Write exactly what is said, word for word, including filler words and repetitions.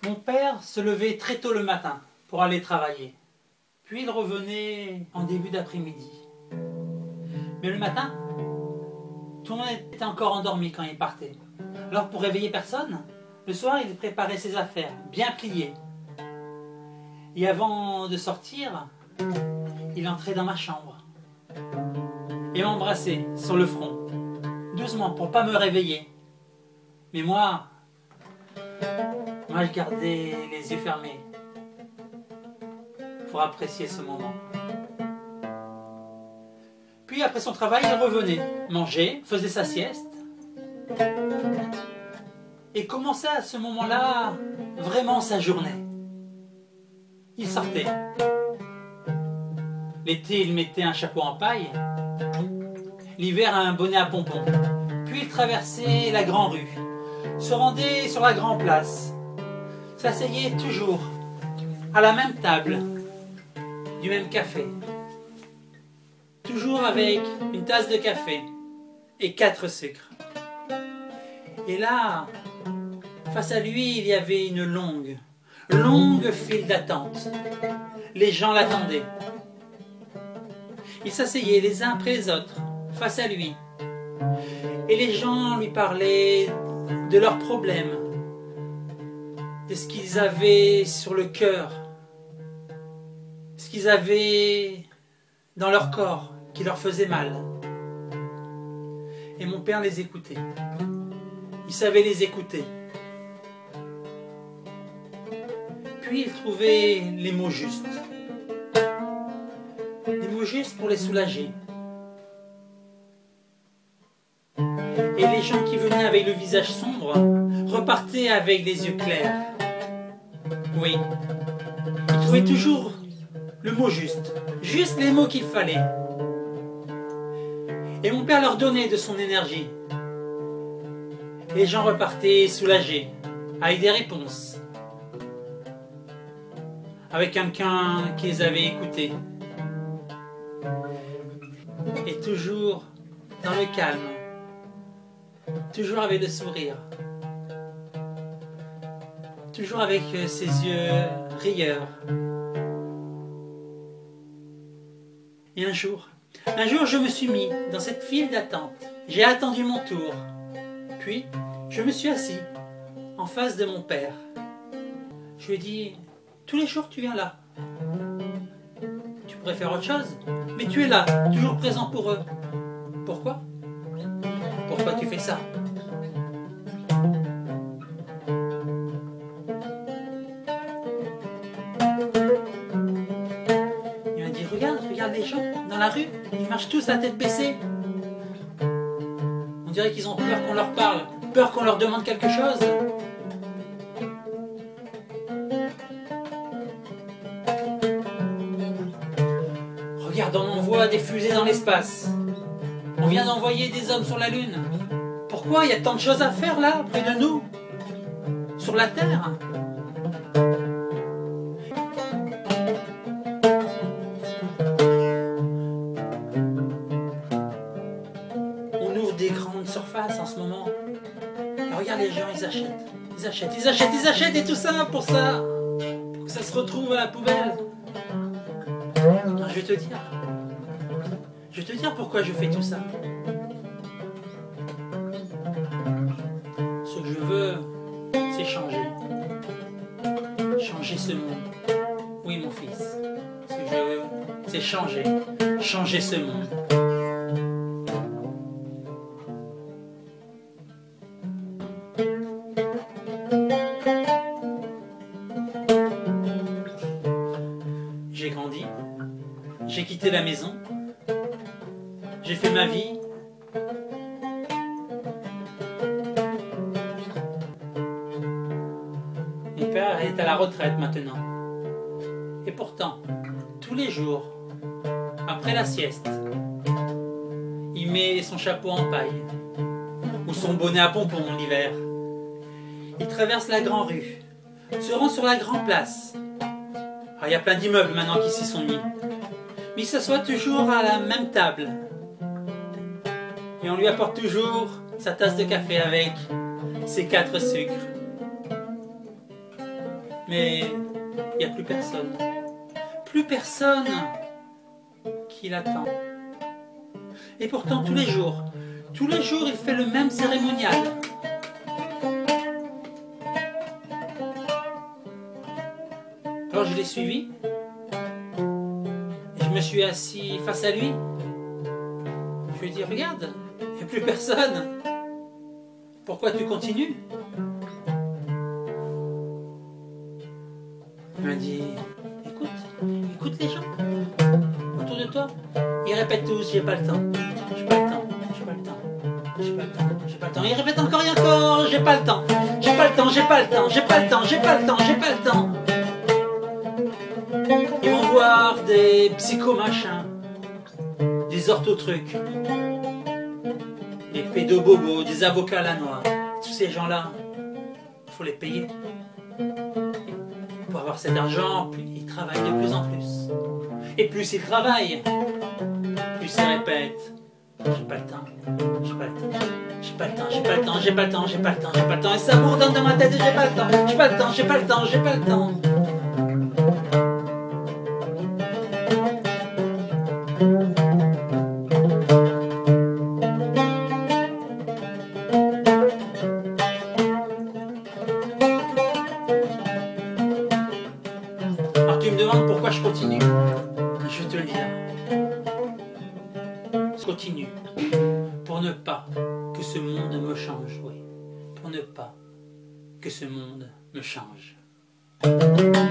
Mon père se levait très tôt le matin pour aller travailler. Puis il revenait en début d'après-midi. Mais le matin, tout le monde était encore endormi quand il partait. Alors pour réveiller personne, le soir il préparait ses affaires, bien pliées. Et avant de sortir, il entrait dans ma chambre et m'embrassait sur le front, doucement pour pas me réveiller. Mais moi, moi je gardais les yeux fermés pour apprécier ce moment. Puis après son travail, il revenait, mangeait, faisait sa sieste et commençait à ce moment-là vraiment sa journée. Il sortait. L'été, il mettait un chapeau en paille. L'hiver, un bonnet à pompons. Puis il traversait la grande rue, se rendait sur la grande place, s'asseyait toujours à la même table, du même café. Toujours avec une tasse de café et quatre sucres. Et là, face à lui, il y avait une longue, longue file d'attente. Les gens l'attendaient. Ils s'asseyaient les uns après les autres, face à lui. Et les gens lui parlaient de leurs problèmes, de ce qu'ils avaient sur le cœur, ce qu'ils avaient dans leur corps qui leur faisait mal. Et mon père les écoutait. Il savait les écouter. Puis il trouvait les mots justes. Les mots justes pour les soulager. Et les gens qui venaient avec le visage sombre repartaient avec les yeux clairs. Oui, il trouvait toujours le mot juste, juste les mots qu'il fallait. Et mon père leur donnait de son énergie. Les gens repartaient soulagés, avec des réponses, avec quelqu'un qui les avait écoutés. Et toujours dans le calme, toujours avec le sourire, toujours avec ses yeux rieurs. Et un jour, un jour je me suis mis dans cette file d'attente. J'ai attendu mon tour. Puis, je me suis assis en face de mon père. Je lui ai dit, tous les jours tu viens là. Tu pourrais faire autre chose, mais tu es là, toujours présent pour eux. Pourquoi? Pourquoi tu fais ça? Il m'a dit, regarde, regarde les gens dans la rue, ils marchent tous la tête baissée. On dirait qu'ils ont peur qu'on leur parle, peur qu'on leur demande quelque chose. Regarde, on envoie des fusées dans l'espace. On vient d'envoyer des hommes sur la Lune. Pourquoi il y a tant de choses à faire là, près de nous, sur la Terre? On ouvre des grandes surfaces en ce moment. Et regarde les gens, ils achètent, ils achètent, ils achètent, ils achètent, et tout ça pour ça, pour que ça se retrouve à la poubelle. Non, je vais te dire, je vais te dire pourquoi je fais tout ça. Ce que je veux, c'est changer. Changer ce monde. Oui, mon fils. Ce que je veux, c'est changer. Changer ce monde. J'ai grandi. J'ai quitté la maison. J'ai fait ma vie. Mon père est à la retraite maintenant. Et pourtant, tous les jours, après la sieste, il met son chapeau en paille ou son bonnet à pompons l'hiver. Il traverse la grande rue, se rend sur la grande place. Alors, il y a plein d'immeubles maintenant qui s'y sont mis. Mais il s'assoit toujours à la même table. Et on lui apporte toujours sa tasse de café avec ses quatre sucres. Mais il n'y a plus personne. Plus personne qui l'attend. Et pourtant, tous les jours, tous les jours, il fait le même cérémonial. Alors je l'ai suivi. Et je me suis assis face à lui. Je lui ai dit, regarde, il n'y a plus personne. Pourquoi tu continues? Il m'a dit, écoute, écoute les gens autour de toi. Ils répètent tous, j'ai pas le temps, j'ai pas le temps, j'ai pas le temps, j'ai pas le temps, j'ai pas le temps. Ils répètent encore et encore, j'ai pas le temps, j'ai pas le temps, j'ai pas le temps, j'ai pas le temps, j'ai pas le temps, j'ai pas le temps. Ils vont voir des psychomachins, des orthotrucs, des pédobobos, des avocats à la noix. Tous ces gens-là, il faut les payer. Pour avoir cet argent, ils travaillent de plus en plus. Et plus ils travaillent, plus ils répètent. J'ai pas le temps, j'ai pas le temps, j'ai pas le temps, j'ai pas le temps, j'ai pas le temps, j'ai pas le temps, j'ai pas le temps. Et ça bourdonne dans ma tête et j'ai pas le temps, j'ai pas le temps, j'ai pas le temps, j'ai pas le temps. Alors tu me demandes pourquoi je continue. Je vais te le dire. Je continue pour ne pas que ce monde me change, oui. Pour ne pas que ce monde me change.